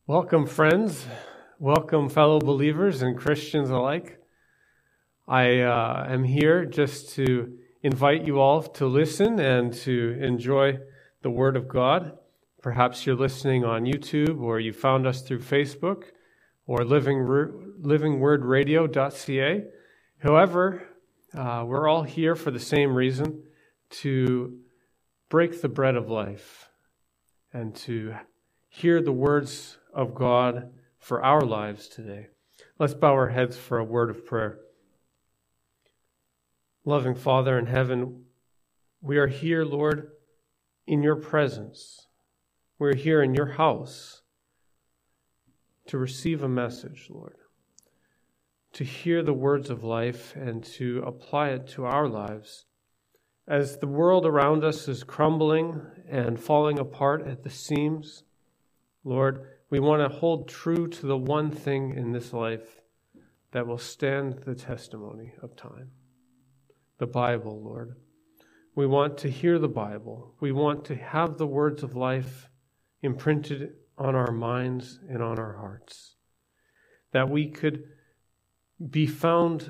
Welcome, friends. Welcome, fellow believers and Christians alike. I am here just to invite you all to listen and to enjoy the Word of God. Perhaps you're listening on YouTube, or you found us through Facebook or livingwordradio.ca. However, we're all here for the same reason, to break the bread of life and to hear the words of God for our lives today. Let's bow our heads for a word of prayer. Loving Father in heaven, we are here, Lord, in your presence. We're here in your house to receive a message, Lord, to hear the words of life and to apply it to our lives. As the world around us is crumbling and falling apart at the seams, Lord, we want to hold true to the one thing in this life that will stand the testimony of time. The Bible, Lord. We want to hear the Bible. We want to have the words of life imprinted on our minds and on our hearts. That we could be found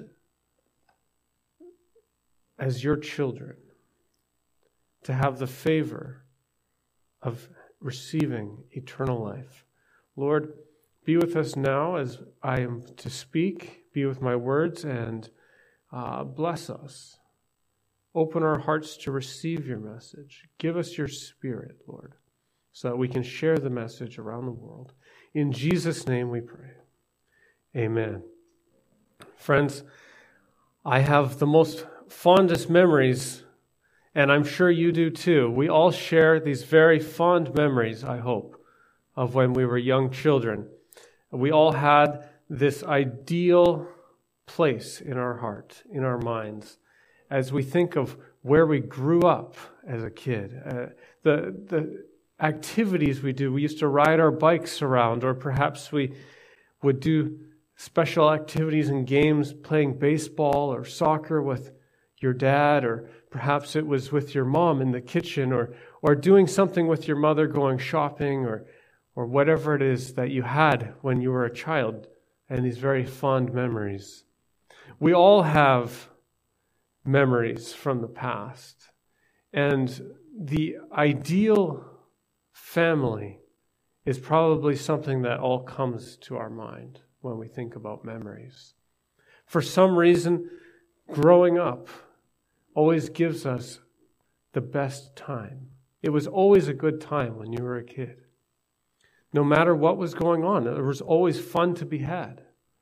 as your children. To have the favor of receiving eternal life. Lord, be with us now as I am to speak. Be with my words and bless us. Open our hearts to receive your message. Give us your Spirit, Lord, so that we can share the message around the world. In Jesus' name we pray. Amen. Friends, I have the most fondest memories, and I'm sure you do too. We all share these very fond memories, I hope, of when we were young children. We all had this ideal place in our heart, in our minds, as we think of where we grew up as a kid. The activities we do. We used to ride our bikes around, or perhaps we would do special activities and games, playing baseball or soccer with your dad, or perhaps it was with your mom in the kitchen, or doing something with your mother, going shopping, or whatever it is that you had when you were a child, and these very fond memories. We all have memories from the past, and the ideal family is probably something that all comes to our mind when we think about memories. For some reason, growing up always gives us the best time. It was always a good time when you were a kid. No matter what was going on, there was always fun to be had.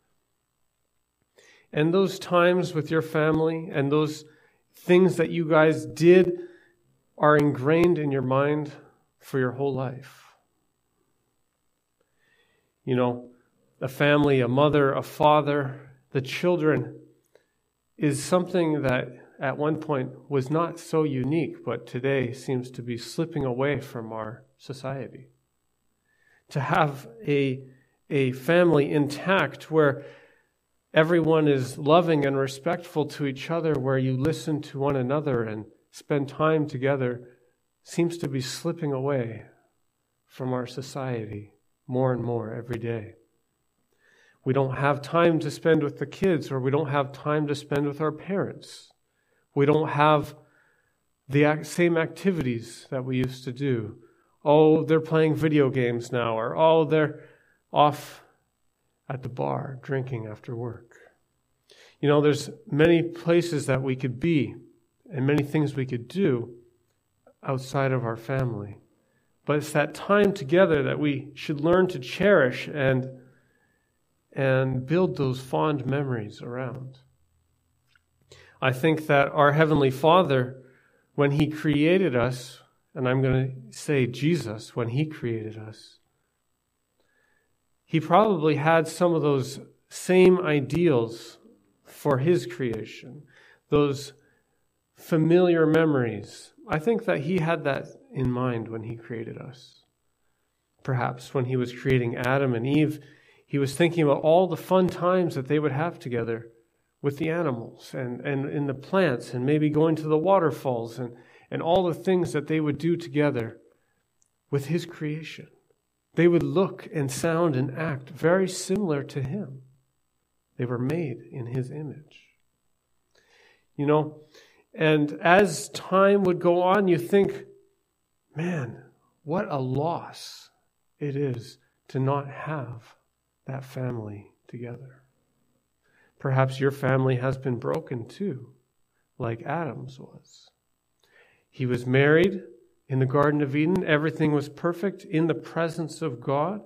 And those times with your family and those things that you guys did are ingrained in your mind for your whole life. You know, a family, a mother, a father, the children is something that at one point was not so unique, but today seems to be slipping away from our society. To have a family intact where everyone is loving and respectful to each other, where you listen to one another and spend time together, seems to be slipping away from our society more and more every day. We don't have time to spend with the kids, or we don't have time to spend with our parents. We don't have the same activities that we used to do. Oh, they're playing video games now, or oh, they're off at the bar drinking after work. You know, there's many places that we could be and many things we could do outside of our family. But it's that time together that we should learn to cherish and build those fond memories around. I think that our Heavenly Father, when He created us, and I'm going to say Jesus, when He created us, He probably had some of those same ideals for His creation, those familiar memories. I think that He had that in mind when He created us. Perhaps when He was creating Adam and Eve, He was thinking about all the fun times that they would have together with the animals and in the plants, and maybe going to the waterfalls and all the things that they would do together with His creation. they would look and sound and act very similar to him. They were made in his image. You know, and as time would go on, you think, man, what a loss it is to not have that family together. Perhaps your family has been broken too, like Adam's was. He was married in the Garden of Eden. Everything was perfect in the presence of God.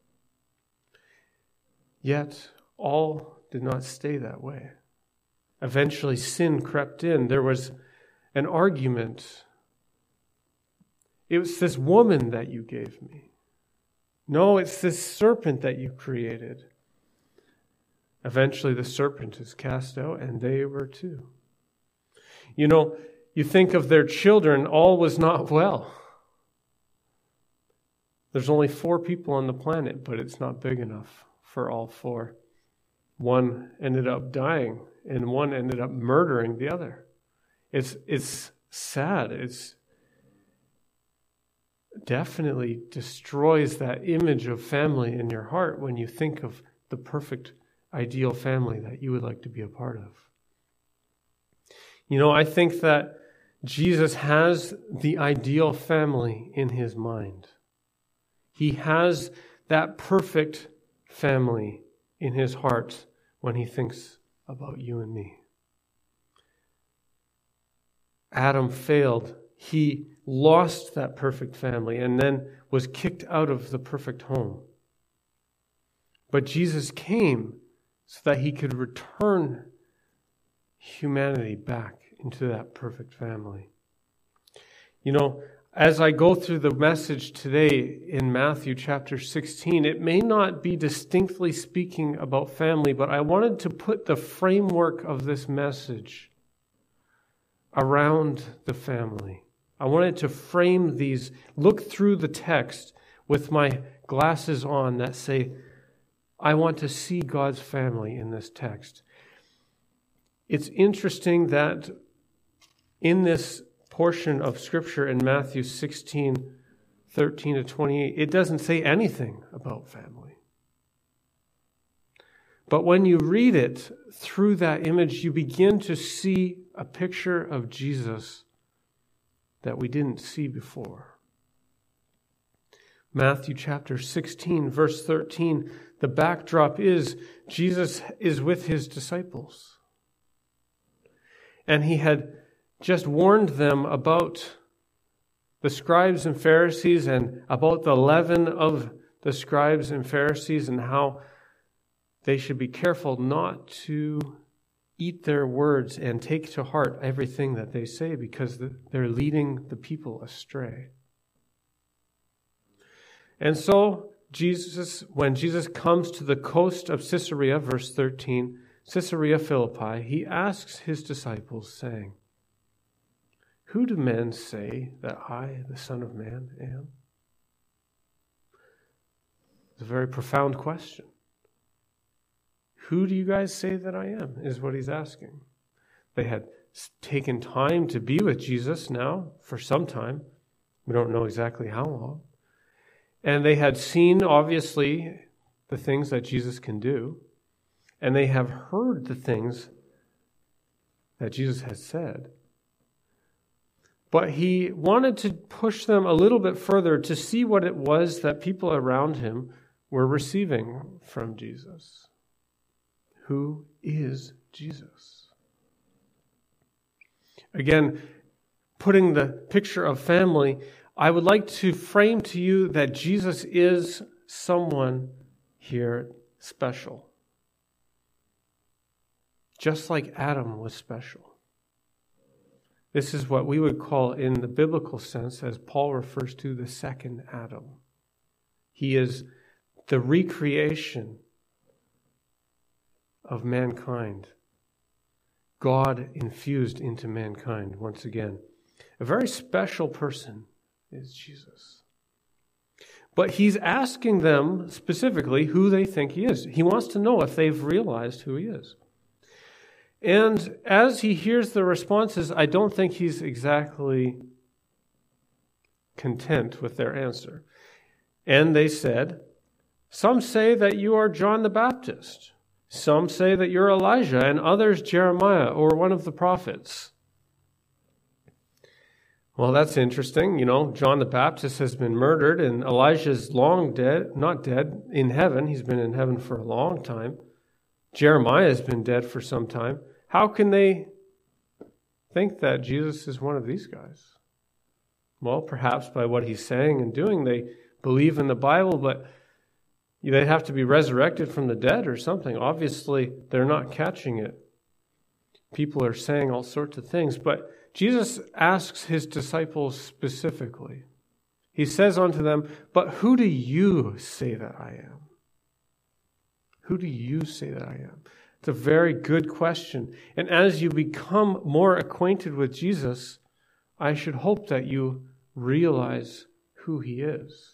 Yet all did not stay that way. Eventually sin crept in. There was an argument. It was this woman that you gave me. No, it's this serpent that you created. Eventually the serpent is cast out, and they were too. You know, you think of their children, all was not well. There's only 4 people on the planet, but it's not big enough for all 4. One ended up dying, and one ended up murdering the other. It's sad. It's definitely destroys that image of family in your heart when you think of the perfect, ideal family that you would like to be a part of. You know, I think that Jesus has the ideal family in his mind. He has that perfect family in his heart when he thinks about you and me. Adam failed. He lost that perfect family and then was kicked out of the perfect home. But Jesus came so that he could return humanity back into that perfect family. You know, as I go through the message today in Matthew chapter 16, it may not be distinctly speaking about family, but I wanted to put the framework of this message around the family. I wanted to frame these, look through the text with my glasses on that say, I want to see God's family in this text. It's interesting that in this portion of Scripture in Matthew 16, 13 to 28, it doesn't say anything about family. But when you read it through that image, you begin to see a picture of Jesus that we didn't see before. Matthew chapter 16, verse 13, the backdrop is Jesus is with his disciples. And he had just warned them about the scribes and Pharisees and about the leaven of the scribes and Pharisees and how they should be careful not to eat their words and take to heart everything that they say because they're leading the people astray. And so when Jesus comes to the coast of Caesarea, verse 13, Caesarea Philippi, he asks his disciples, saying, who do men say that I, the Son of Man, am? It's a very profound question. Who do you guys say that I am, is what he's asking. They had taken time to be with Jesus now for some time. We don't know exactly how long. And they had seen, obviously, the things that Jesus can do. And they have heard the things that Jesus has said. But he wanted to push them a little bit further to see what it was that people around him were receiving from Jesus. Who is Jesus? Again, putting the picture of family, I would like to frame to you that Jesus is someone here special. Just like Adam was special. This is what we would call, in the biblical sense, as Paul refers to, the second Adam. He is the recreation of mankind. God infused into mankind once again. A very special person is Jesus. But he's asking them specifically who they think he is. He wants to know if they've realized who he is. And as he hears the responses, I don't think he's exactly content with their answer. And they said, "Some say that you are John the Baptist. Some say that you're Elijah, and others Jeremiah or one of the prophets." Well, that's interesting. John the Baptist has been murdered, and Elijah's long dead, not dead, in heaven. He's been in heaven for a long time. Jeremiah has been dead for some time. How can they think that Jesus is one of these guys? Well, perhaps by what he's saying and doing, they believe in the Bible, but they'd have to be resurrected from the dead or something. Obviously, they're not catching it. People are saying all sorts of things, but Jesus asks his disciples specifically. He says unto them, "But who do you say that I am?" Who do you say that I am? It's a very good question. And as you become more acquainted with Jesus, I should hope that you realize who he is.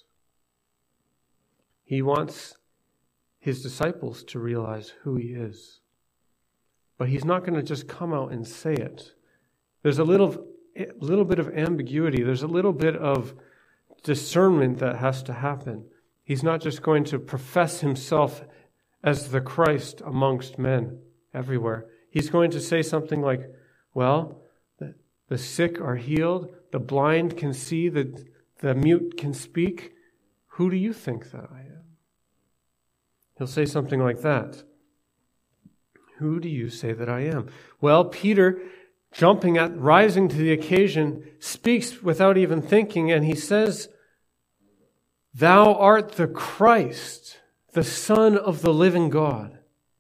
He wants his disciples to realize who he is. But he's not going to just come out and say it. There's a little bit of ambiguity. There's a little bit of discernment that has to happen. He's not just going to profess himself as the Christ amongst men everywhere. He's going to say something like, well, the sick are healed, the blind can see, the mute can speak. Who do you think that I am? He'll say something like that. Who do you say that I am? Well, Peter, rising to the occasion, speaks without even thinking, and he says, "Thou art the Christ, the Son of the living God."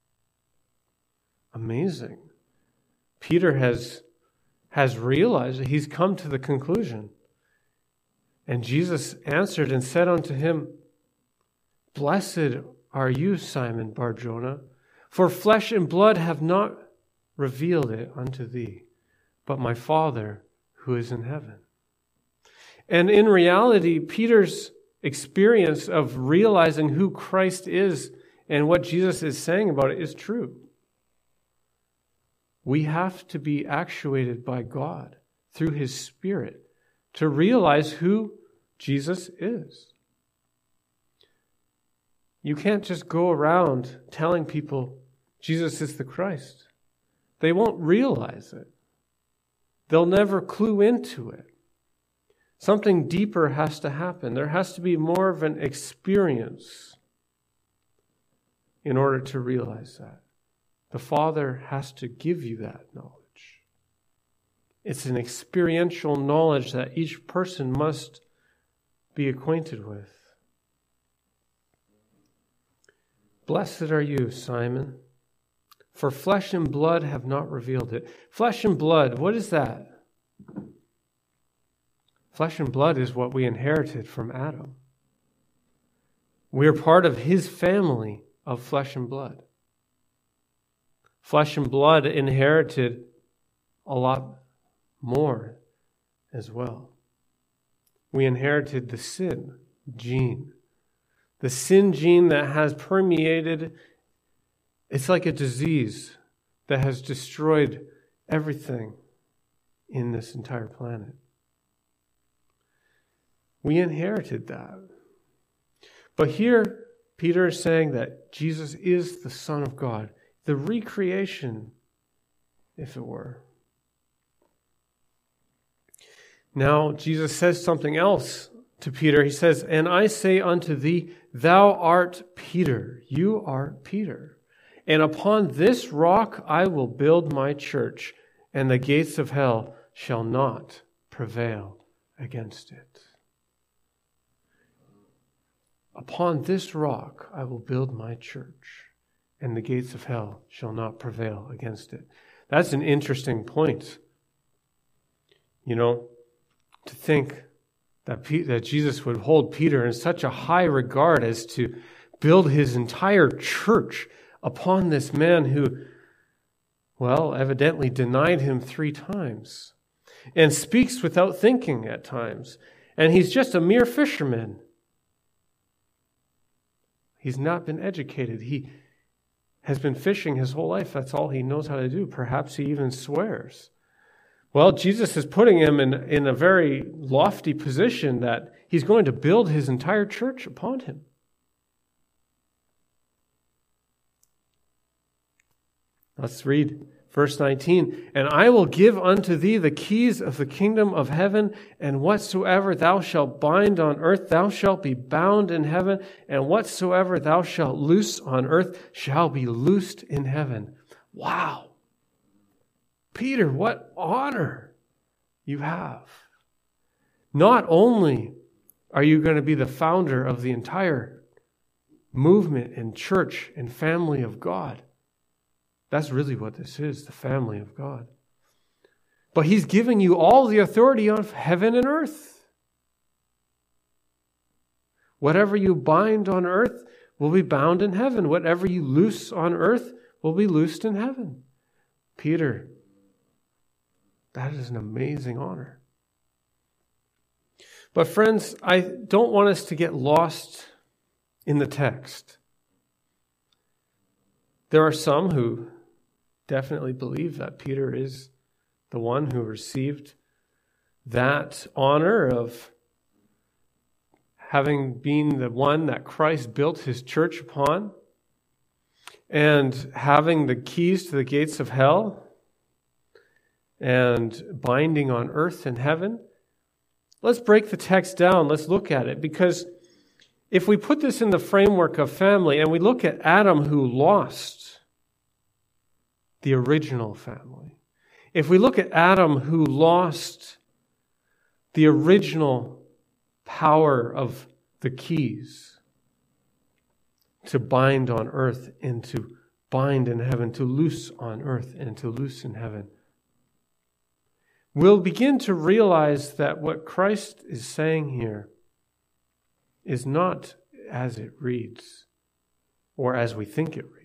Amazing. Peter has realized that he's come to the conclusion. And Jesus answered and said unto him, "Blessed are you, Simon Bar-Jonah, for flesh and blood have not revealed it unto thee, but my Father who is in heaven." And in reality, Peter's experience of realizing who Christ is and what Jesus is saying about it is true. We have to be actuated by God through his Spirit to realize who Jesus is. You can't just go around telling people Jesus is the Christ. They won't realize it. They'll never clue into it. Something deeper has to happen. There has to be more of an experience in order to realize that. The Father has to give you that knowledge. It's an experiential knowledge that each person must be acquainted with. Blessed are you, Simon, for flesh and blood have not revealed it. Flesh and blood, what is that? Flesh and blood is what we inherited from Adam. We are part of his family of flesh and blood. Flesh and blood inherited a lot more as well. We inherited the sin gene. The sin gene that has permeated, it's like a disease that has destroyed everything in this entire planet. We inherited that. But here, Peter is saying that Jesus is the Son of God, the recreation, if it were. Now, Jesus says something else to Peter. He says, "And I say unto thee, thou art Peter. You are Peter. And upon this rock I will build my church, and the gates of hell shall not prevail against it." Upon this rock I will build my church, and the gates of hell shall not prevail against it. That's an interesting point. To think that Jesus would hold Peter in such a high regard as to build his entire church upon this man who, evidently denied him 3 times and speaks without thinking at times. And he's just a mere fisherman. He's not been educated. He has been fishing his whole life. That's all he knows how to do. Perhaps he even swears. Well, Jesus is putting him in a very lofty position that He's going to build his entire church upon him. Let's read verse 19. And I will give unto thee the keys of the kingdom of heaven, and whatsoever thou shalt bind on earth, thou shalt be bound in heaven, and whatsoever thou shalt loose on earth shall be loosed in heaven. Wow. Peter, what honor you have. Not only are you going to be the founder of the entire movement and church and family of God. That's really what this is, the family of God. But he's giving you all the authority of heaven and earth. Whatever you bind on earth will be bound in heaven. Whatever you loose on earth will be loosed in heaven. Peter, that is an amazing honor. But friends, I don't want us to get lost in the text. There are some who definitely believe that Peter is the one who received that honor of having been the one that Christ built his church upon and having the keys to the gates of hell and binding on earth and heaven. Let's break the text down. Let's look at it, because if we put this in the framework of family and we look at Adam who lost the original family, if we look at Adam who lost the original power of the keys to bind on earth and to bind in heaven, to loose on earth and to loose in heaven, we'll begin to realize that what Christ is saying here is not as it reads or as we think it reads.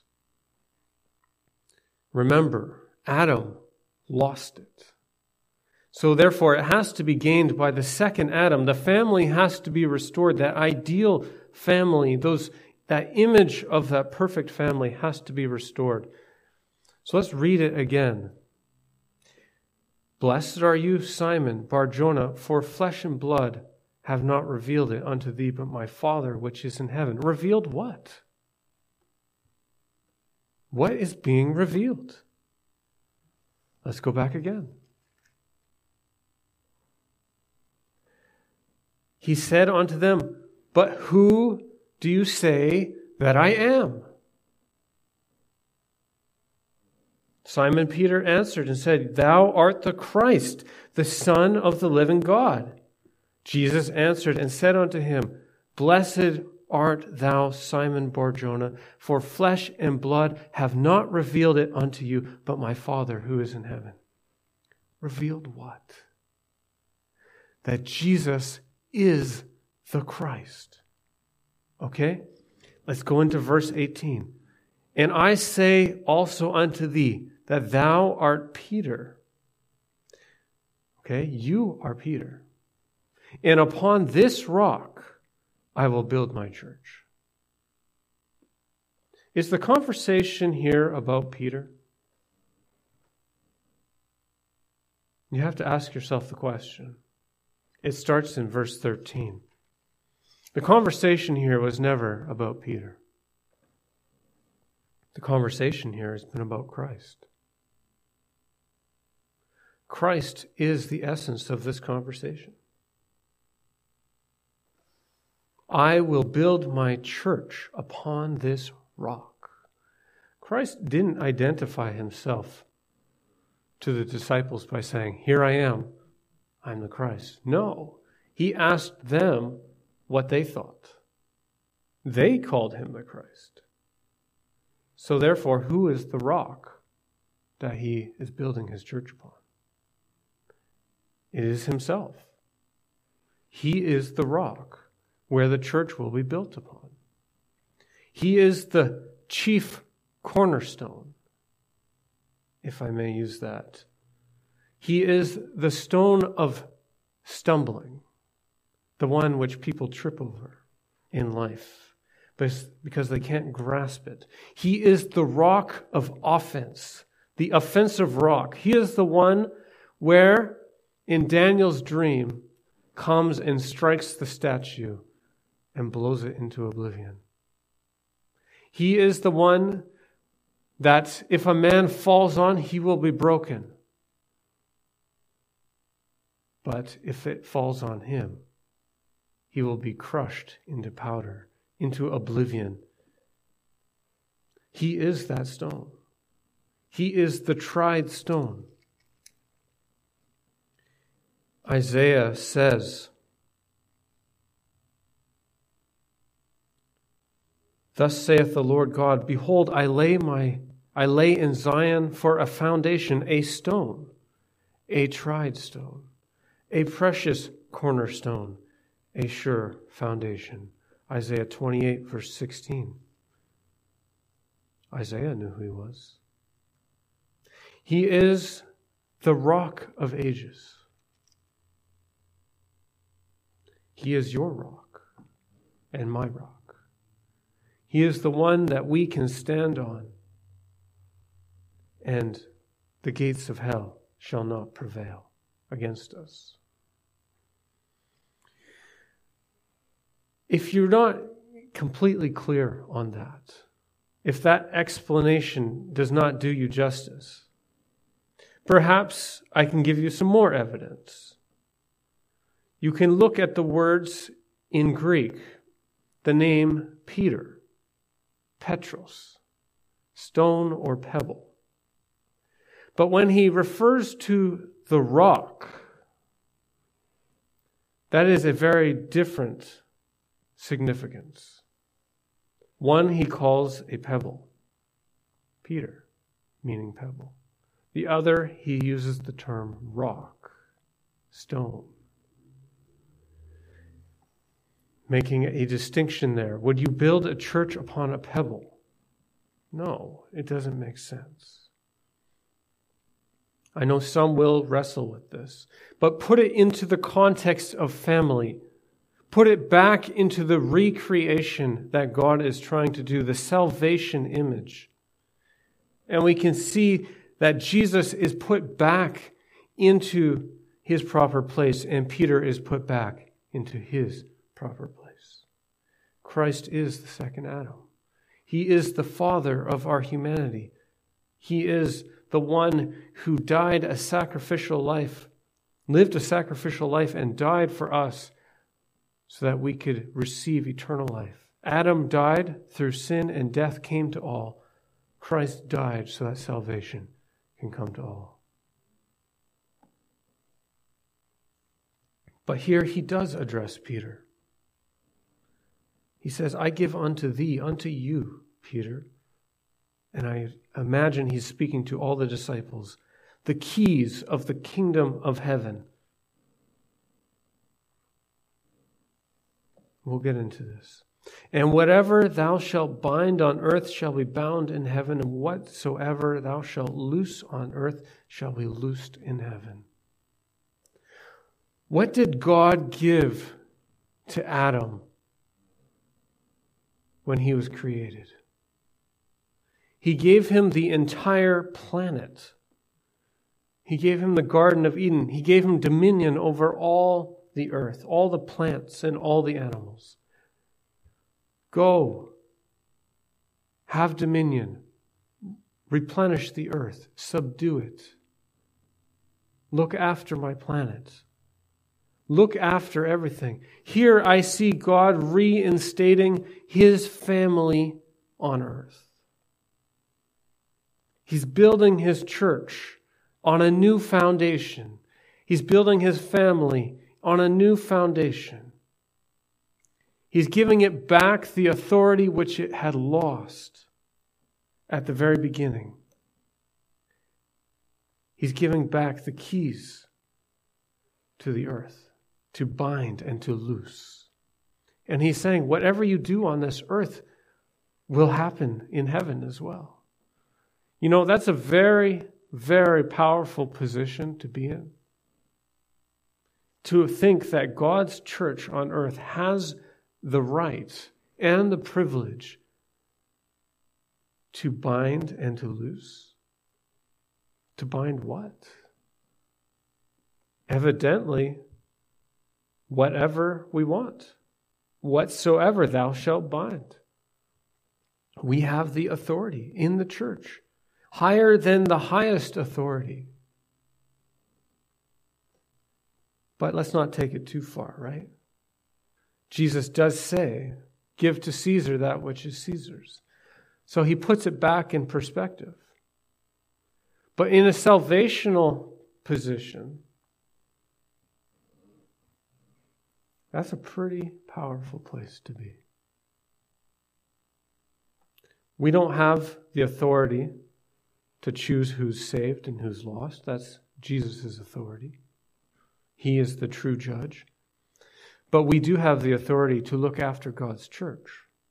Remember, Adam lost it. So therefore, it has to be gained by the second Adam. The family has to be restored. That ideal family, that image of that perfect family has to be restored. So let's read it again. Blessed are you, Simon Bar-Jonah, for flesh and blood have not revealed it unto thee, but my Father which is in heaven. Revealed what? What is being revealed? Let's go back again. He said unto them, but who do you say that I am? Simon Peter answered and said, thou art the Christ, the Son of the living God. Jesus answered and said unto him, blessed art thou, Simon Bar-Jonah, for flesh and blood have not revealed it unto you, but my Father who is in heaven. Revealed what? That Jesus is the Christ. Okay? Let's go into verse 18. And I say also unto thee that thou art Peter. Okay? You are Peter. And upon this rock I will build my church. Is the conversation here about Peter? You have to ask yourself the question. It starts in verse 13. The conversation here was never about Peter. The conversation here has been about Christ. Christ is the essence of this conversation. I will build my church upon this rock. Christ didn't identify himself to the disciples by saying, here I am, I'm the Christ. No, he asked them what they thought. They called him the Christ. So therefore, who is the rock that he is building his church upon? It is himself. He is the rock where the church will be built upon. He is the chief cornerstone, if I may use that. He is the stone of stumbling, the one which people trip over in life because they can't grasp it. He is the rock of offense, the offensive rock. He is the one where, in Daniel's dream, comes and strikes the statue and blows it into oblivion. He is the one that if a man falls on, he will be broken. But if it falls on him, he will be crushed into powder, into oblivion. He is that stone. He is the tried stone. Isaiah says, "Thus saith the Lord God, Behold, I lay in Zion for a foundation, a stone, a tried stone, a precious cornerstone, a sure foundation." Isaiah 28, verse 16. Isaiah knew who he was. He is the rock of ages. He is your rock and my rock. He is the one that we can stand on, and the gates of hell shall not prevail against us. If you're not completely clear on that, if that explanation does not do you justice, perhaps I can give you some more evidence. You can look at the words in Greek, the name Peter, Petros, stone or pebble. But when he refers to the rock, that is a very different significance. One he calls a pebble, Peter, meaning pebble. The other he uses the term rock, stone, making a distinction there. Would you build a church upon a pebble? No, it doesn't make sense. I know some will wrestle with this, but put it into the context of family. Put it back into the recreation that God is trying to do, the salvation image. And we can see that Jesus is put back into his proper place, and Peter is put back into his proper place. Christ is the second Adam. He is the Father of our humanity. He is the one who died a sacrificial life, lived a sacrificial life, and died for us so that we could receive eternal life. Adam died through sin, and death came to all. Christ died so that salvation can come to all. But here he does address Peter. He says, I give unto thee, unto you, Peter. And I imagine he's speaking to all the disciples, the keys of the kingdom of heaven. We'll get into this. And whatever thou shalt bind on earth shall be bound in heaven, and whatsoever thou shalt loose on earth shall be loosed in heaven. What did God give to Adam when he was created? He gave him the entire planet. He gave him the Garden of Eden. He gave him dominion over all the earth, all the plants and all the animals. Go, have dominion, replenish the earth, subdue it. Look after my planet. Look after everything. Here I see God reinstating his family on earth. He's building his church on a new foundation. He's building his family on a new foundation. He's giving it back the authority which it had lost at the very beginning. He's giving back the keys to the earth, to bind and to loose. And he's saying, whatever you do on this earth will happen in heaven as well. You know, that's a very, very powerful position to be in. To think that God's church on earth has the right and the privilege to bind and to loose. To bind what? Evidently, whatever we want. Whatsoever thou shalt bind. We have the authority in the church, higher than the highest authority. But let's not take it too far, right? Jesus does say, give to Caesar that which is Caesar's. So he puts it back in perspective. But in a salvational position, that's a pretty powerful place to be. We don't have the authority to choose who's saved and who's lost. That's Jesus' authority. He is the true judge. But we do have the authority to look after God's church.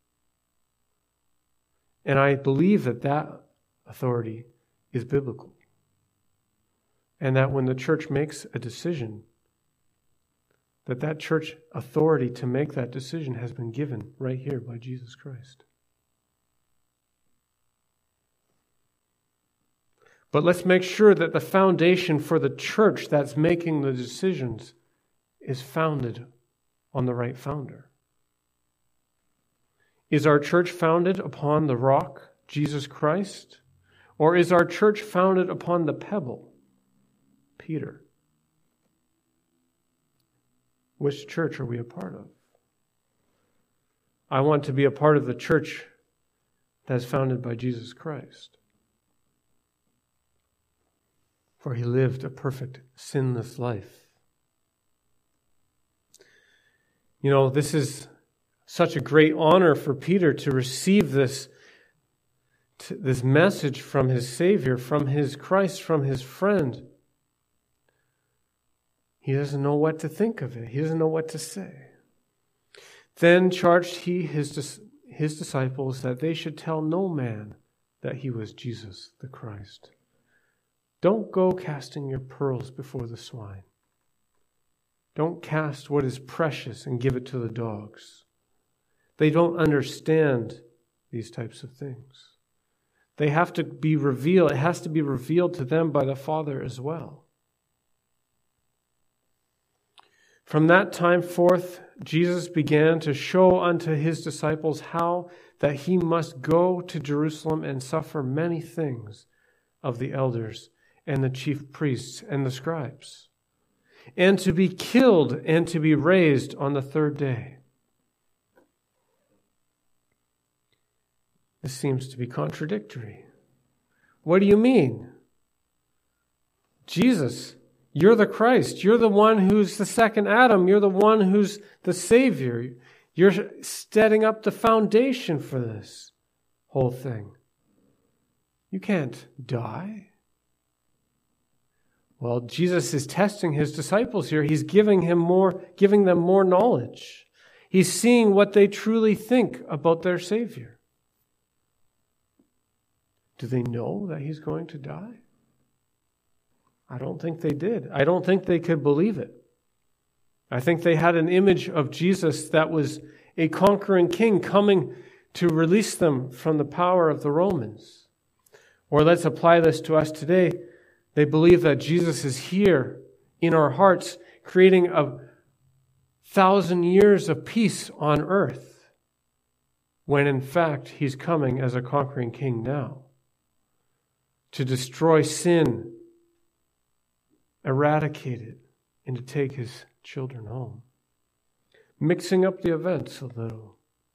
And I believe that that authority is biblical. And that when the church makes a decision, that church authority to make that decision has been given right here by Jesus Christ. But let's make sure that the foundation for the church that's making the decisions is founded on the right founder. Is our church founded upon the rock, Jesus Christ? Or is our church founded upon the pebble, Peter? Which church are we a part of? I want to be a part of the church that is founded by Jesus Christ. For he lived a perfect, sinless life. You know, this is such a great honor for Peter to receive this message from his Savior, from his Christ, from his friend. He doesn't know what to think of it. He doesn't know what to say. Then charged he his disciples that they should tell no man that he was Jesus the Christ. Don't go casting your pearls before the swine. Don't cast what is precious and give it to the dogs. They don't understand these types of things. They have to be revealed. It has to be revealed to them by the Father as well. From that time forth, Jesus began to show unto his disciples how that he must go to Jerusalem and suffer many things of the elders and the chief priests and the scribes, and to be killed and to be raised on the third day. This seems to be contradictory. What do you mean? Jesus, you're the Christ. You're the one who's the second Adam. You're the one who's the Savior. You're setting up the foundation for this whole thing. You can't die. Well, Jesus is testing his disciples here. He's giving them more knowledge. He's seeing what they truly think about their Savior. Do they know that he's going to die? I don't think they did. I don't think they could believe it. I think they had an image of Jesus that was a conquering king coming to release them from the power of the Romans. Or let's apply this to us today. They believe that Jesus is here in our hearts, creating 1,000 years of peace on earth, when in fact he's coming as a conquering king now to destroy sin, eradicate it, and to take his children home. Mixing up the events a little.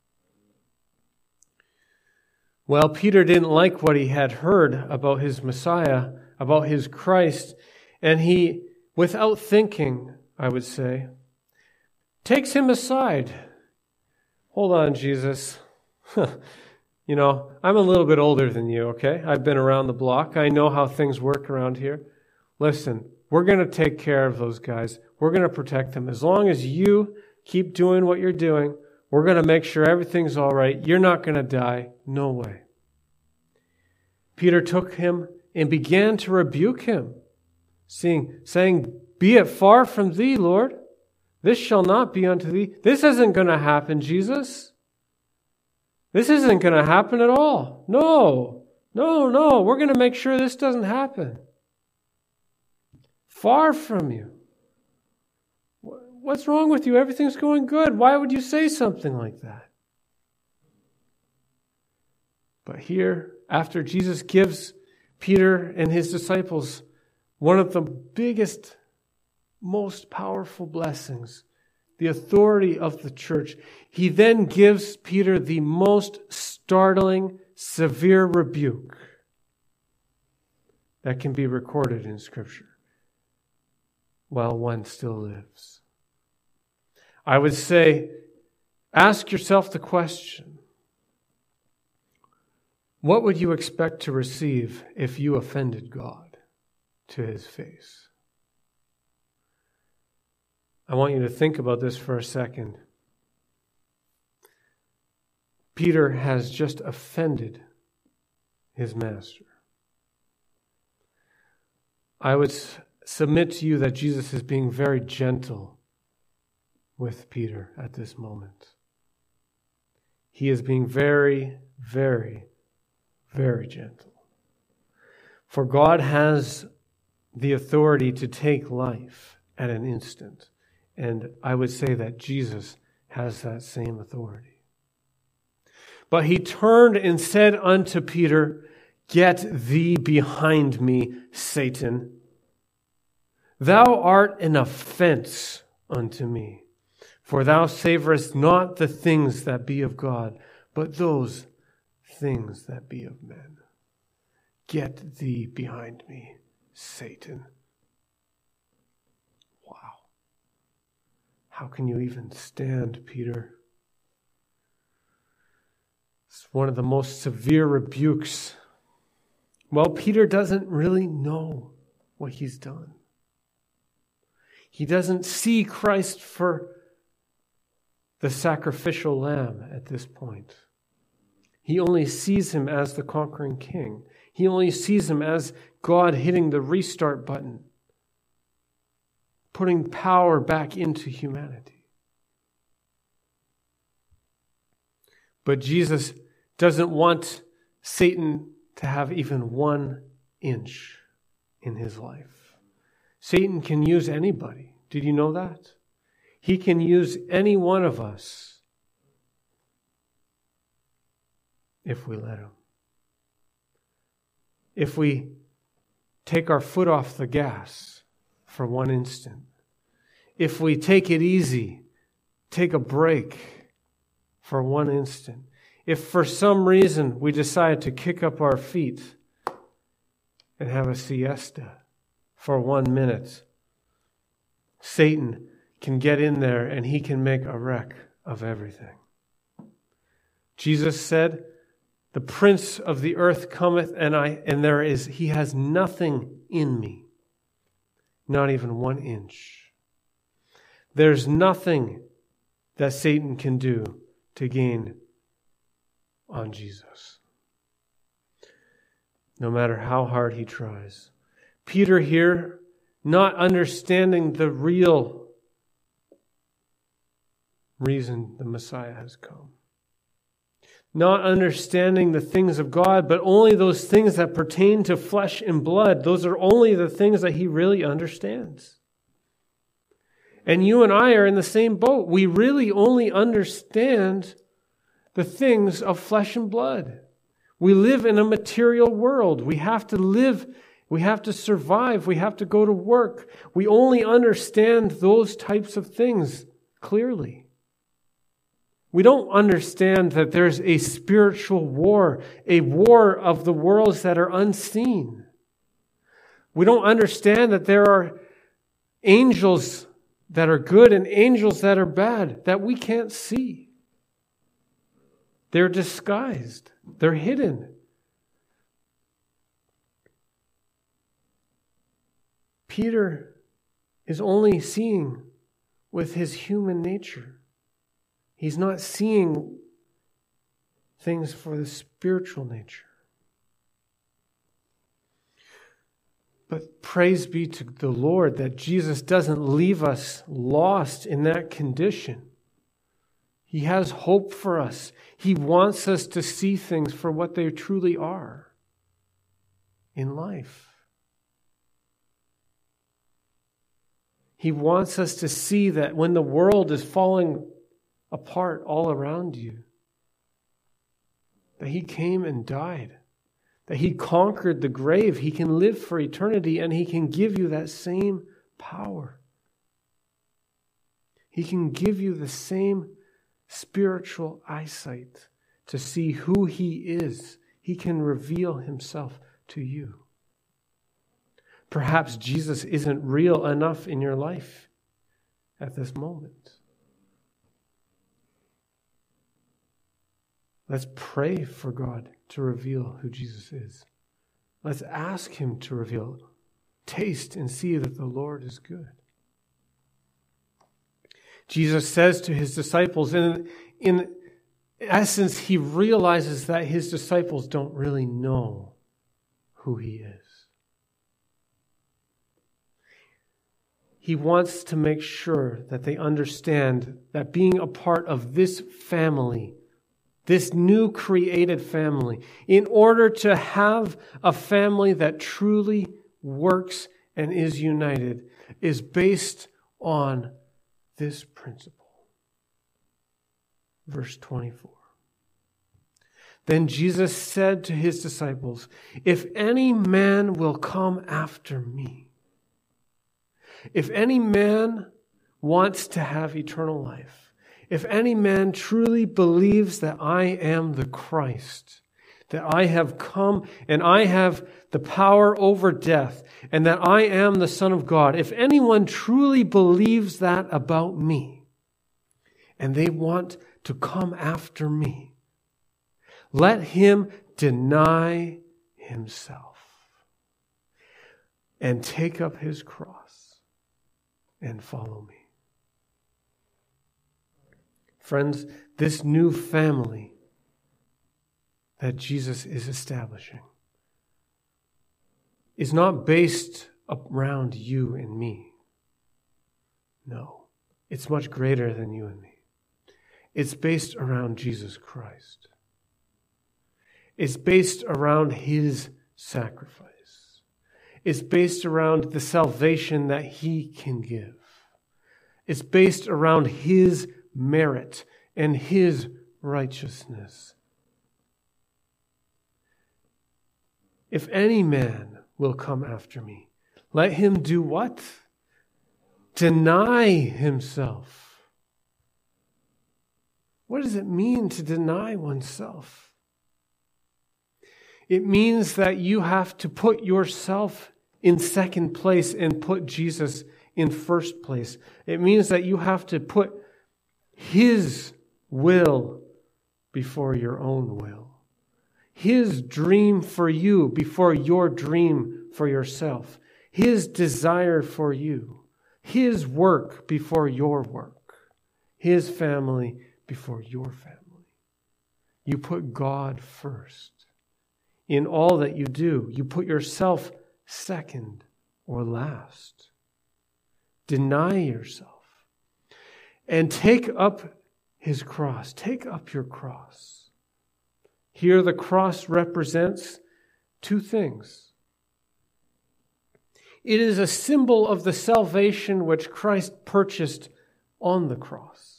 Well, Peter didn't like what he had heard about his Messiah, about his Christ, and he, without thinking, I would say, takes him aside. Hold on, Jesus. You know, I'm a little bit older than you, okay? I've been around the block. I know how things work around here. Listen, we're going to take care of those guys. We're going to protect them. As long as you keep doing what you're doing, we're going to make sure everything's all right. You're not going to die. No way. Peter took him and began to rebuke him, saying, Be it far from thee, Lord. This shall not be unto thee. This isn't going to happen, Jesus. This isn't going to happen at all. No. We're going to make sure this doesn't happen. Far from you. What's wrong with you? Everything's going good. Why would you say something like that? But here, after Jesus gives Peter and his disciples one of the biggest, most powerful blessings, the authority of the church, he then gives Peter the most startling, severe rebuke that can be recorded in Scripture while one still lives. I would say, ask yourself the question, what would you expect to receive if you offended God to his face? I want you to think about this for a second. Peter has just offended his master. I would submit to you that Jesus is being very gentle with Peter at this moment. He is being very, very, very gentle. For God has the authority to take life at an instant. And I would say that Jesus has that same authority. But he turned and said unto Peter, Get thee behind me, Satan. Thou art an offense unto me, for thou savorest not the things that be of God, but those things that be of men. Get thee behind me, Satan. Wow. How can you even stand, Peter? It's one of the most severe rebukes. Well, Peter doesn't really know what he's done. He doesn't see Christ for the sacrificial lamb at this point. He only sees him as the conquering king. He only sees him as God hitting the restart button, putting power back into humanity. But Jesus doesn't want Satan to have even 1 inch in his life. Satan can use anybody. Did you know that? He can use any one of us if we let him. If we take our foot off the gas for 1 instant, if we take it easy, take a break for 1 instant, if for some reason we decide to kick up our feet and have a siesta for 1 minute, Satan can get in there and he can make a wreck of everything. Jesus said, the prince of the earth cometh, and he has nothing in me, not even 1 inch. There's nothing that Satan can do to gain on Jesus, no matter how hard he tries. Peter here, not understanding the real reason the Messiah has come. Not understanding the things of God, but only those things that pertain to flesh and blood. Those are only the things that he really understands. And you and I are in the same boat. We really only understand the things of flesh and blood. We live in a material world. We have to live. We have to survive. We have to go to work. We only understand those types of things clearly. We don't understand that there's a spiritual war, a war of the worlds that are unseen. We don't understand that there are angels that are good and angels that are bad that we can't see. They're disguised. They're hidden. Peter is only seeing with his human nature. He's not seeing things for the spiritual nature. But praise be to the Lord that Jesus doesn't leave us lost in that condition. He has hope for us. He wants us to see things for what they truly are in life. He wants us to see that when the world is falling apart all around you, that He came and died, that He conquered the grave. He can live for eternity, and He can give you that same power. He can give you the same spiritual eyesight to see who He is. He can reveal Himself to you. Perhaps Jesus isn't real enough in your life at this moment. Let's pray for God to reveal who Jesus is. Let's ask Him to reveal. Taste and see that the Lord is good. Jesus says to His disciples, and in essence, He realizes that His disciples don't really know who He is. He wants to make sure that they understand that being a part of this family, this new created family, in order to have a family that truly works and is united, is based on this principle. Verse 24. Then Jesus said to His disciples, "If any man will come after me, if any man wants to have eternal life, if any man truly believes that I am the Christ, that I have come and I have the power over death, and that I am the Son of God, if anyone truly believes that about me, and they want to come after me, let him deny himself and take up his cross and follow me." Friends, this new family that Jesus is establishing is not based around you and me. No, it's much greater than you and me. It's based around Jesus Christ. It's based around His sacrifice. It's based around the salvation that He can give. It's based around His merit and His righteousness. If any man will come after me, let him do what? Deny himself. What does it mean to deny oneself? It means that you have to put yourself in second place and put Jesus in first place. It means that you have to put His will before your own will. His dream for you before your dream for yourself. His desire for you. His work before your work. His family before your family. You put God first. In all that you do, you put yourself second or last. Deny yourself. And take up His cross. Take up your cross. Here the cross represents two things. It is a symbol of the salvation which Christ purchased on the cross.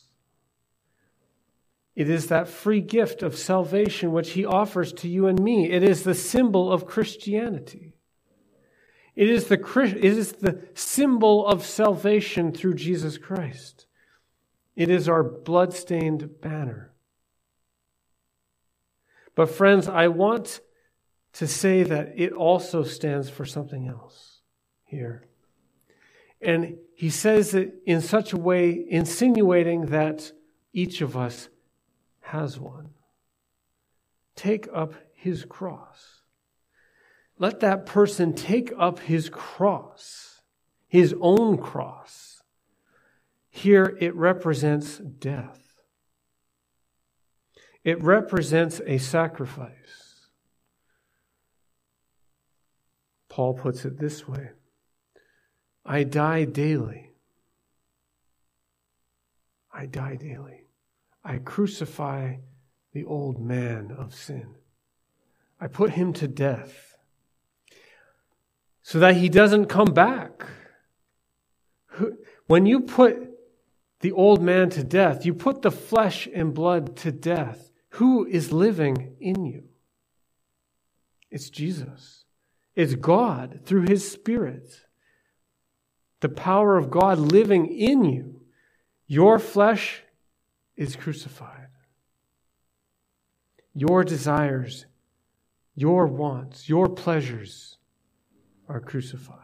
It is that free gift of salvation which He offers to you and me. It is the symbol of Christianity. It is the symbol of salvation through Jesus Christ. It is our blood-stained banner. But friends, I want to say that it also stands for something else here. And he says it in such a way, insinuating that each of us has one. Take up his cross. Let that person take up his cross, his own cross. Here it represents death. It represents a sacrifice. Paul puts it this way: I die daily. I die daily. I crucify the old man of sin. I put him to death so that he doesn't come back. When you put the old man to death, you put the flesh and blood to death. Who is living in you? It's Jesus. It's God through His Spirit. The power of God living in you. Your flesh is crucified. Your desires, your wants, your pleasures are crucified.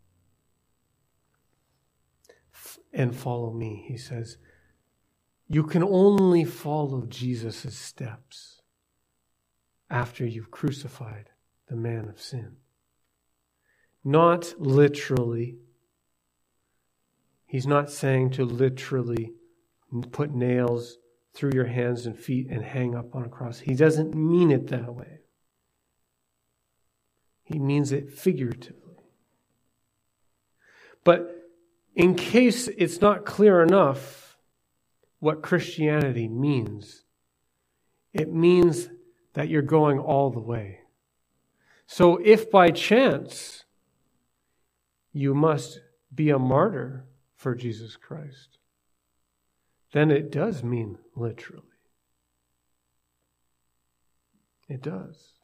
And follow me, he says. You can only follow Jesus' steps after you've crucified the man of sin. Not literally. He's not saying to literally put nails through your hands and feet and hang up on a cross. He doesn't mean it that way. He means it figuratively. But in case it's not clear enough what Christianity means, it means that you're going all the way. So if by chance you must be a martyr for Jesus Christ, then it does mean literally. It does.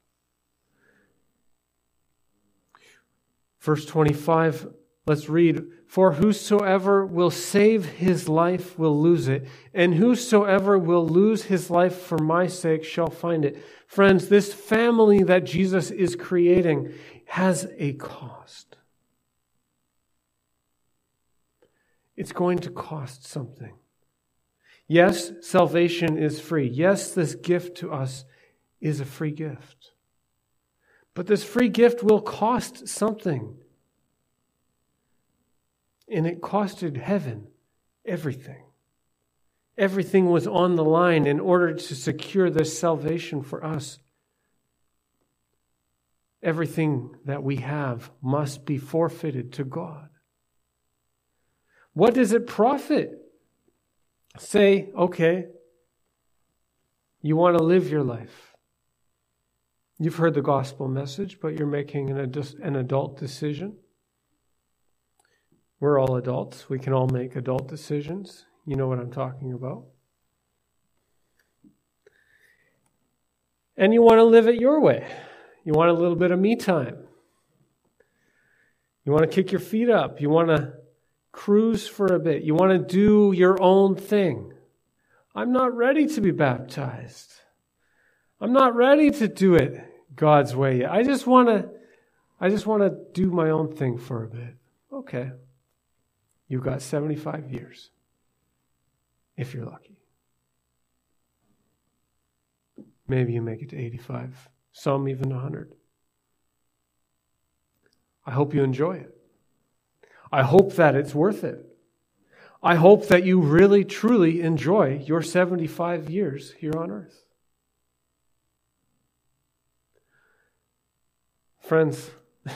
Verse 25, let's read. For whosoever will save his life will lose it, and whosoever will lose his life for my sake shall find it. Friends, this family that Jesus is creating has a cost. It's going to cost something. Yes, salvation is free. Yes, this gift to us is a free gift. But this free gift will cost something. And it costed heaven everything. Everything was on the line in order to secure this salvation for us. Everything that we have must be forfeited to God. What does it profit? Say, okay, you want to live your life. You've heard the gospel message, but you're making an adult decision. We're all adults. We can all make adult decisions. You know what I'm talking about. And you want to live it your way. You want a little bit of me time. You want to kick your feet up. You want to cruise for a bit. You want to do your own thing. I'm not ready to be baptized. I'm not ready to do it God's way yet. I just want to do my own thing for a bit. Okay. You've got 75 years, if you're lucky. Maybe you make it to 85, some even 100. I hope you enjoy it. I hope that it's worth it. I hope that you really, truly enjoy your 75 years here on earth. Friends,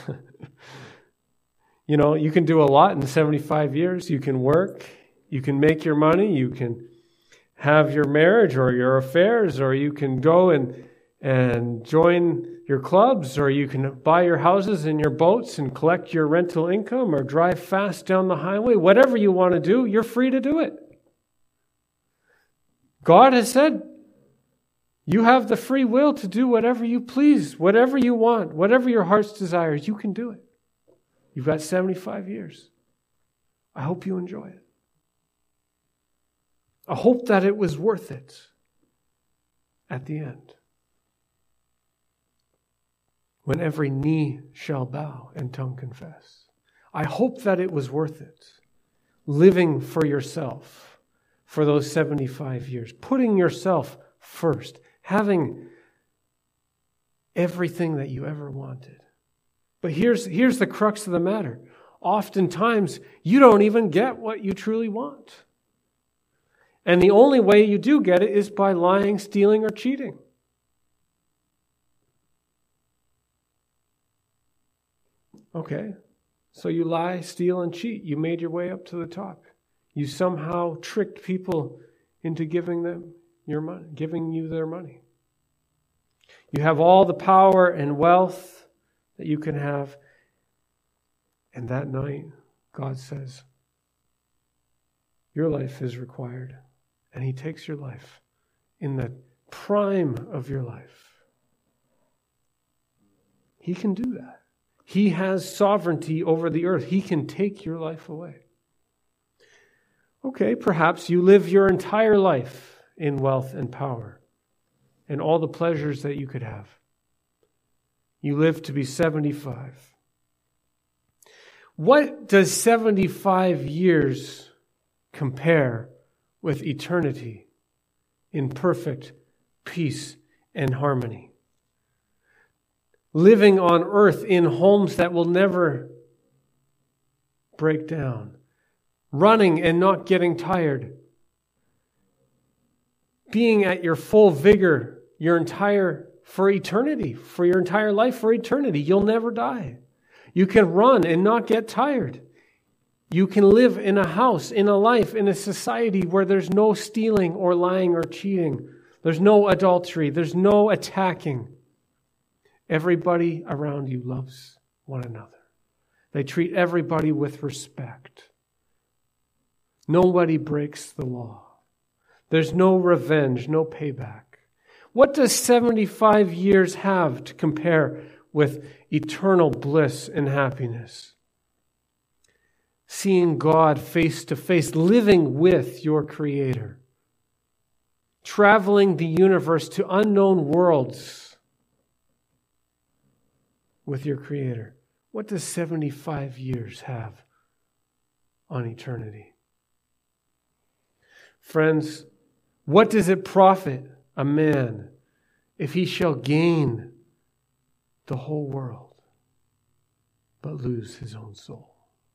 you know, you can do a lot in 75 years. You can work, you can make your money, you can have your marriage or your affairs, or you can go and join your clubs, or you can buy your houses and your boats and collect your rental income, or drive fast down the highway. Whatever you want to do, you're free to do it. God has said you have the free will to do whatever you please, whatever you want, whatever your heart's desires, you can do it. You've got 75 years. I hope you enjoy it. I hope that it was worth it at the end. When every knee shall bow and tongue confess. I hope that it was worth it. Living for yourself for those 75 years. Putting yourself first. Having everything that you ever wanted. But here's the crux of the matter. Oftentimes, you don't even get what you truly want. And the only way you do get it is by lying, stealing, or cheating. Okay, so you lie, steal, and cheat. You made your way up to the top. You somehow tricked people into giving them your money, giving you their money. You have all the power and wealth that you can have. And that night, God says, Your life is required. And he takes your life in the prime of your life. He can do that. He has sovereignty over the earth. He can take your life away. Okay, perhaps you live your entire life in wealth and power and all the pleasures that you could have. You live to be 75. What does 75 years compare with eternity in perfect peace and harmony? Living on earth in homes that will never break down. Running and not getting tired. Being at your full vigor for eternity, for your entire life, for eternity. You'll never die. You can run and not get tired. You can live in a house, in a life, in a society where there's no stealing or lying or cheating. There's no adultery. There's no attacking. Everybody around you loves one another. They treat everybody with respect. Nobody breaks the law. There's no revenge, no payback. What does 75 years have to compare with eternal bliss and happiness? Seeing God face to face, living with your Creator, traveling the universe to unknown worlds with your Creator. What does 75 years have on eternity? Friends, what does it profit a man if he shall gain the whole world but lose his own soul?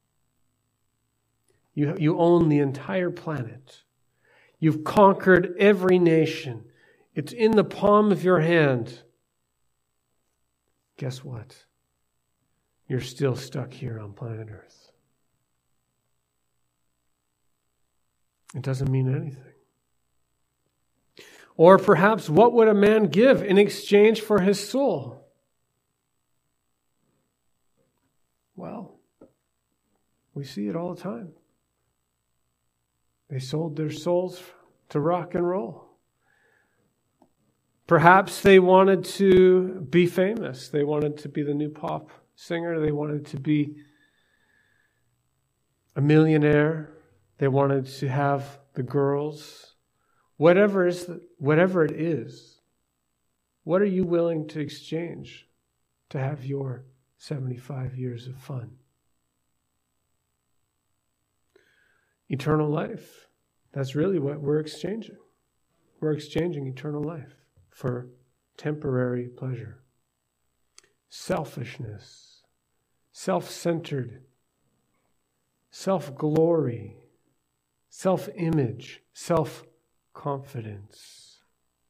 You own the entire planet. You've conquered every nation. It's in the palm of your hand. Guess what? You're still stuck here on planet Earth. It doesn't mean anything. Or perhaps, what would a man give in exchange for his soul? Well, we see it all the time. They sold their souls to rock and roll. Perhaps they wanted to be famous. They wanted to be the new pop singer. They wanted to be a millionaire. They wanted to have the girls. Whatever it is, what are you willing to exchange to have your 75 years of fun? Eternal life. That's really what we're exchanging. We're exchanging eternal life for temporary pleasure. Selfishness, self-centered, self-glory, self-image, self-confidence.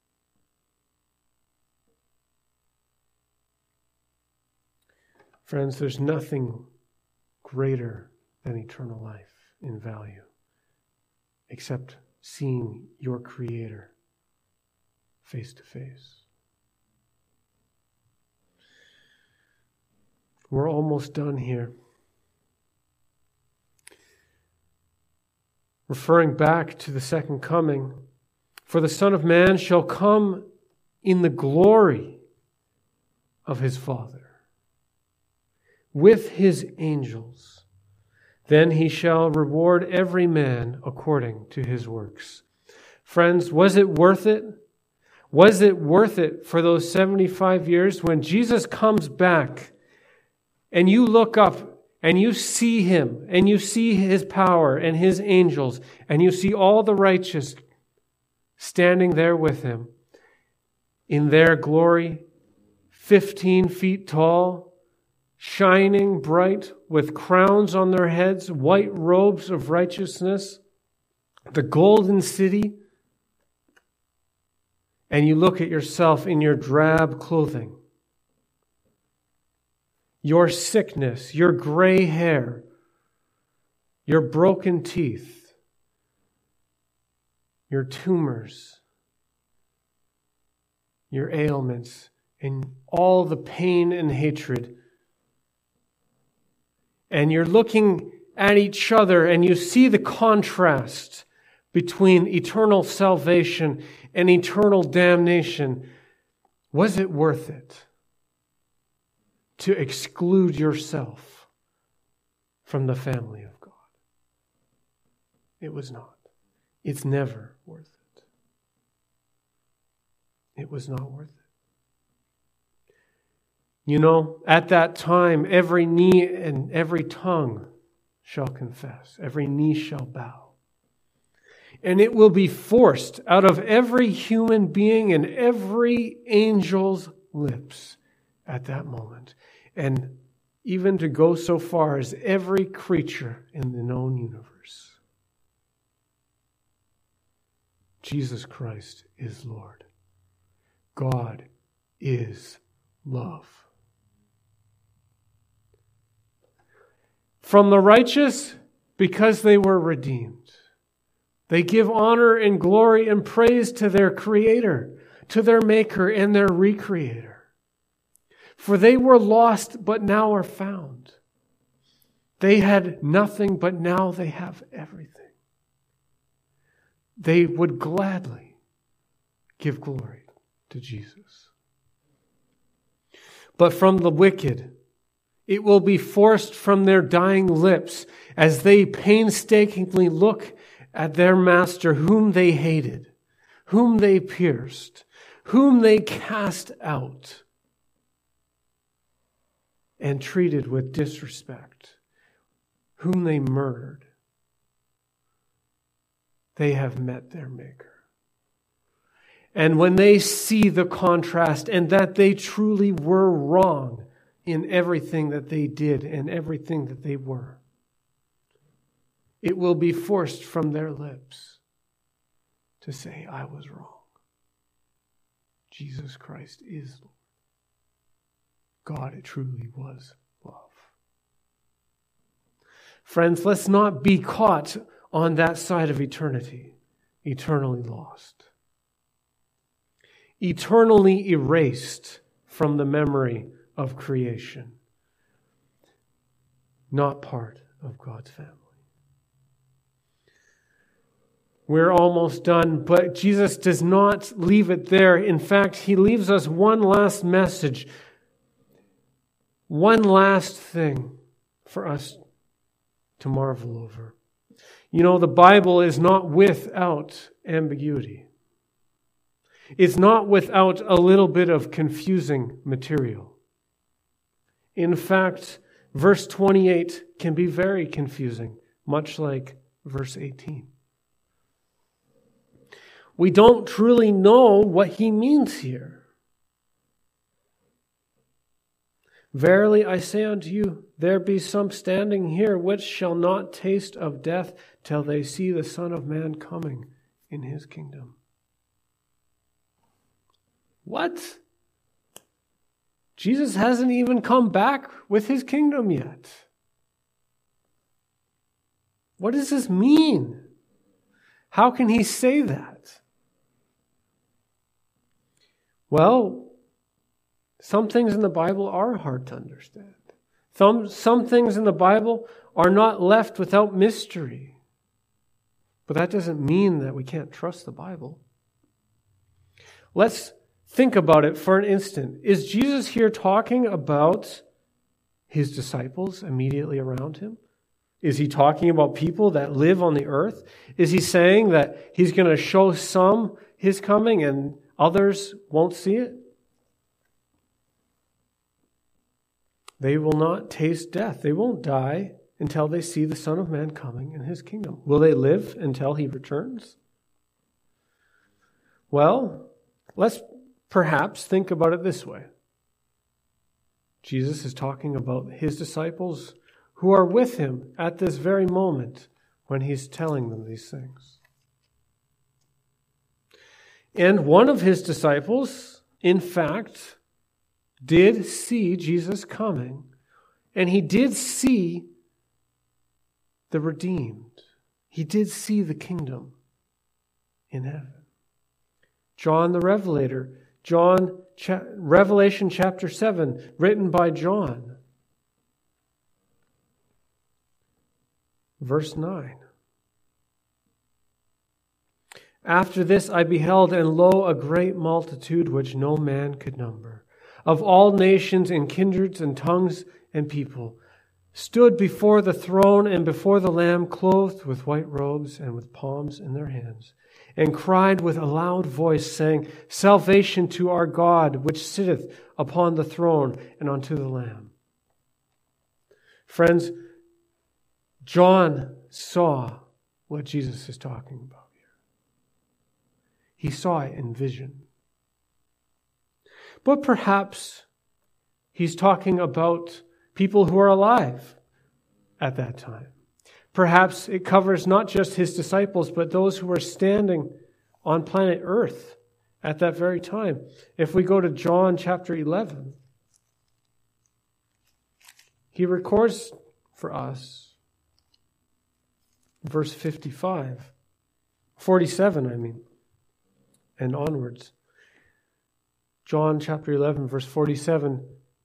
Friends, there's nothing greater than eternal life in value except seeing your Creator face to face. We're almost done here. Referring back to the second coming, for the Son of Man shall come in the glory of his Father with his angels. Then he shall reward every man according to his works. Friends, was it worth it? Was it worth it for those 75 years when Jesus comes back and you look up and you see him and you see his power and his angels and you see all the righteous standing there with him in their glory, 15 feet tall, shining bright with crowns on their heads, white robes of righteousness, the golden city, and you look at yourself in your drab clothing, your sickness, your gray hair, your broken teeth, your tumors, your ailments, and all the pain and hatred. And you're looking at each other and you see the contrast between eternal salvation and eternal damnation, was it worth it to exclude yourself from the family of God? It was not. It's never worth it. It was not worth it. You know, at that time, every knee and every tongue shall confess, every knee shall bow. And it will be forced out of every human being and every angel's lips at that moment. And even to go so far as every creature in the known universe. Jesus Christ is Lord. God is love. From the righteous, because they were redeemed. They give honor and glory and praise to their Creator, to their Maker and their Recreator. For they were lost, but now are found. They had nothing, but now they have everything. They would gladly give glory to Jesus. But from the wicked, it will be forced from their dying lips as they painstakingly look at their master whom they hated, whom they pierced, whom they cast out and treated with disrespect, whom they murdered. They have met their Maker. And when they see the contrast and that they truly were wrong in everything that they did and everything that they were, it will be forced from their lips to say, I was wrong. Jesus Christ is Lord. God, it truly was love. Friends, let's not be caught on that side of eternity, eternally lost, eternally erased from the memory of creation, not part of God's family. We're almost done, but Jesus does not leave it there. In fact, he leaves us one last message, one last thing for us to marvel over. You know, the Bible is not without ambiguity. It's not without a little bit of confusing material. In fact, verse 28 can be very confusing, much like verse 18. We don't truly know what he means here. Verily I say unto you, there be some standing here which shall not taste of death till they see the Son of Man coming in his kingdom. What? Jesus hasn't even come back with his kingdom yet. What does this mean? How can he say that? Well, some things in the Bible are hard to understand. Some things in the Bible are not left without mystery. But that doesn't mean that we can't trust the Bible. Let's think about it for an instant. Is Jesus here talking about his disciples immediately around him? Is he talking about people that live on the earth? Is he saying that he's going to show some his coming and others won't see it? They will not taste death. They won't die until they see the Son of Man coming in his kingdom. Will they live until he returns? Well, let's perhaps think about it this way. Jesus is talking about his disciples who are with him at this very moment when he's telling them these things. And one of his disciples, in fact, did see Jesus coming, and he did see the redeemed. He did see the kingdom in heaven. John the Revelator, Revelation chapter 7, written by John. Verse 9. After this I beheld, and lo, a great multitude which no man could number, of all nations and kindreds and tongues and people, stood before the throne and before the Lamb, clothed with white robes and with palms in their hands, and cried with a loud voice, saying, Salvation to our God, which sitteth upon the throne, and unto the Lamb. Friends, John saw what Jesus is talking about. He saw it in vision. But perhaps he's talking about people who are alive at that time. Perhaps it covers not just his disciples, but those who were standing on planet Earth at that very time. If we go to John chapter 11, he records for us verse 47, and onwards. John chapter 11, verse 47,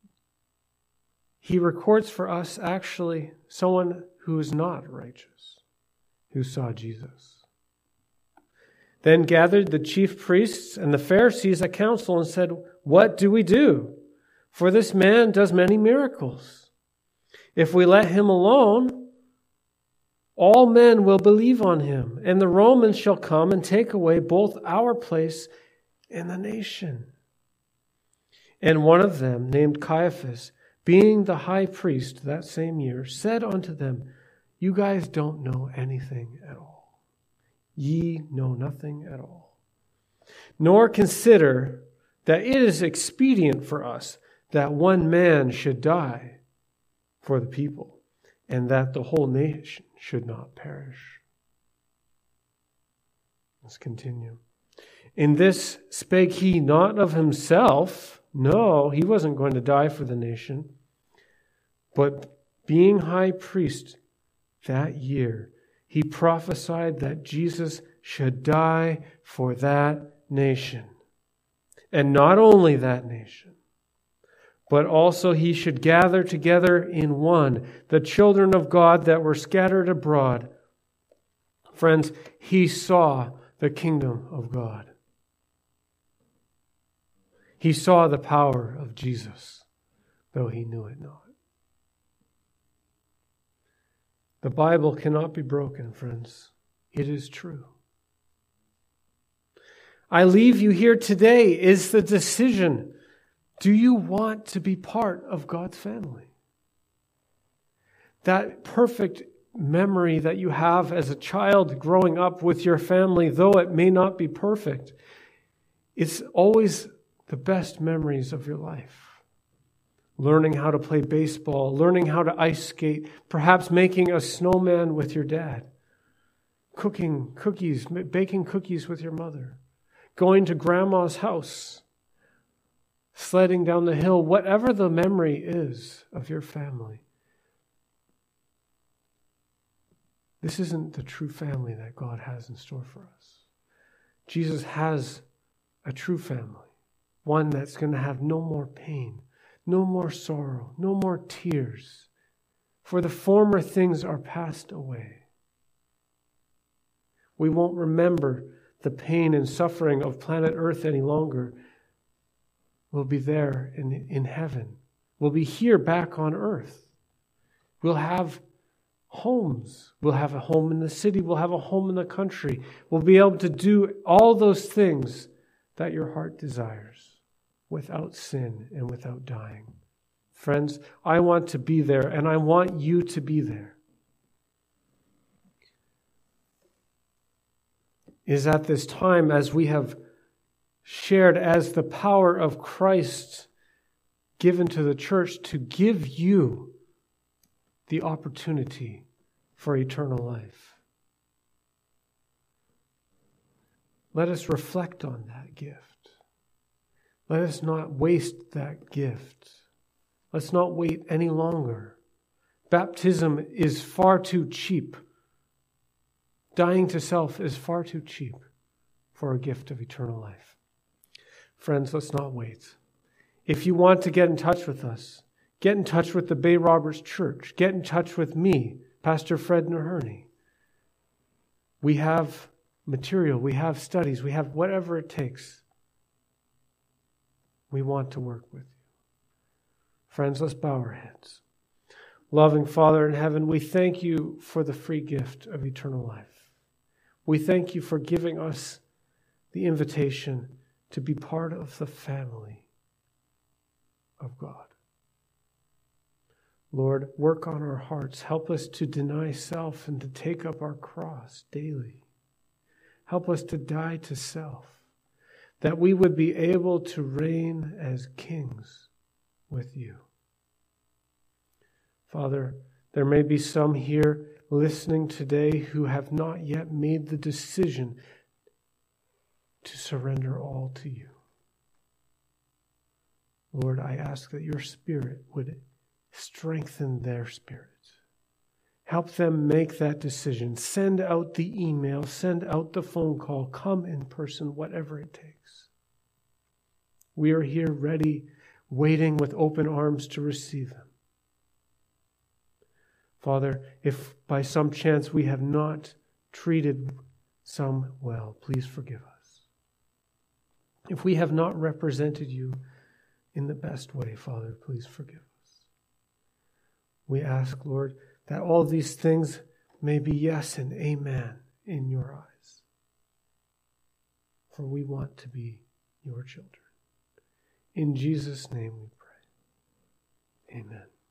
he records for us actually someone who is not righteous, who saw Jesus. Then gathered the chief priests and the Pharisees a council and said, What do we do? For this man does many miracles. If we let him alone, all men will believe on him, and the Romans shall come and take away both our place and the nation. And one of them, named Caiaphas, being the high priest that same year, said unto them, You guys don't know anything at all. Ye know nothing at all. Nor consider that it is expedient for us that one man should die for the people, and that the whole nation should not perish. Let's continue. In this spake he not of himself. No, he wasn't going to die for the nation. But being high priest that year, he prophesied that Jesus should die for that nation. And not only that nation, but also he should gather together in one the children of God that were scattered abroad. Friends, he saw the kingdom of God. He saw the power of Jesus, though he knew it not. The Bible cannot be broken, friends. It is true. I leave you here today is the decision. Do you want to be part of God's family? That perfect memory that you have as a child growing up with your family, though it may not be perfect, it's always the best memories of your life. Learning how to play baseball, learning how to ice skate, perhaps making a snowman with your dad, cooking cookies, baking cookies with your mother, going to grandma's house, sledding down the hill, whatever the memory is of your family. This isn't the true family that God has in store for us. Jesus has a true family, one that's going to have no more pain, no more sorrow, no more tears, for the former things are passed away. We won't remember the pain and suffering of planet Earth any longer. We'll be there in heaven. We'll be here back on earth. We'll have homes. We'll have a home in the city. We'll have a home in the country. We'll be able to do all those things that your heart desires without sin and without dying. Friends, I want to be there, and I want you to be there. It is at this time, as we have shared as the power of Christ given to the church, to give you the opportunity for eternal life. Let us reflect on that gift. Let us not waste that gift. Let's not wait any longer. Baptism is far too cheap. Dying to self is far too cheap for a gift of eternal life. Friends, let's not wait. If you want to get in touch with us, get in touch with the Bay Roberts Church. Get in touch with me Pastor Fred Naherney. We have material, we have studies, we have whatever it takes. We want to work with you. Friends, let's bow our heads. Loving Father in heaven, we thank you for the free gift of eternal life. We thank you for giving us the invitation to be part of the family of God. Lord, work on our hearts. Help us to deny self and to take up our cross daily. Help us to die to self, that we would be able to reign as kings with you. Father, there may be some here listening today who have not yet made the decision to surrender all to you. Lord, I ask that your Spirit would strengthen their spirits. Help them make that decision. Send out the email, send out the phone call, come in person, whatever it takes. We are here ready, waiting with open arms to receive them. Father, if by some chance we have not treated some well, please forgive us. If we have not represented you in the best way, Father, please forgive us. We ask, Lord, that all these things may be yes and amen in your eyes. For we want to be your children. In Jesus' name we pray. Amen.